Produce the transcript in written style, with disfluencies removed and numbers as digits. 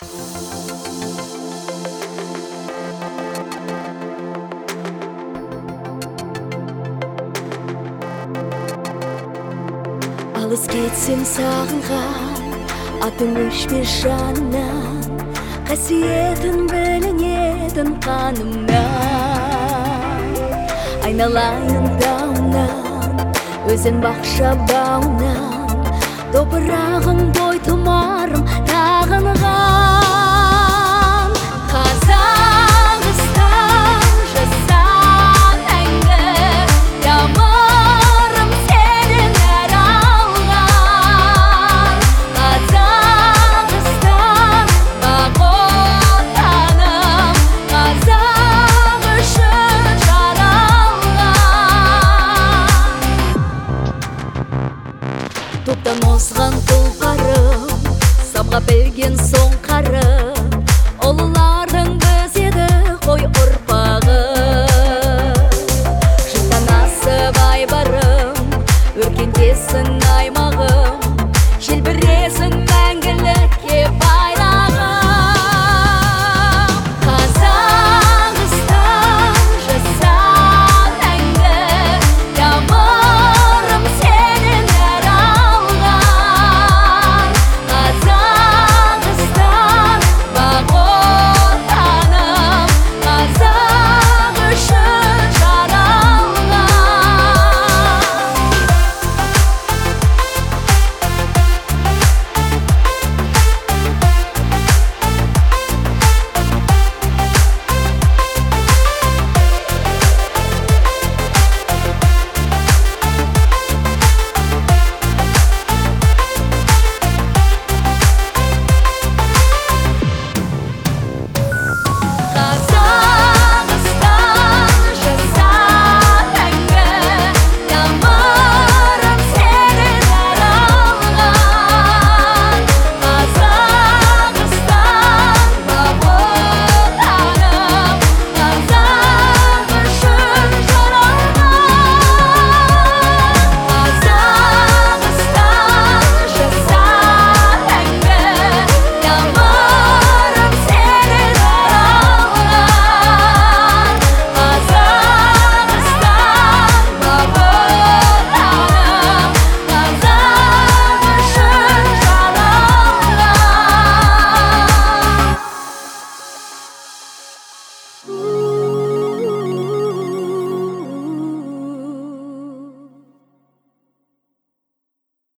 Алыс кетсем сағынған атың өшпес жанымнан, қасиетін білінетін қанымнан. Айналайын дауынан, өзен бақша бауынан, топырағың бой тұмарым тағынған. Қазақстан жасан әңгі, ямырым сенен әр алған. Қазақстан бақ отаным, қазақ үшін жаралған. Топтан озған тұлпарым, самға білген соң қарым, ұлылар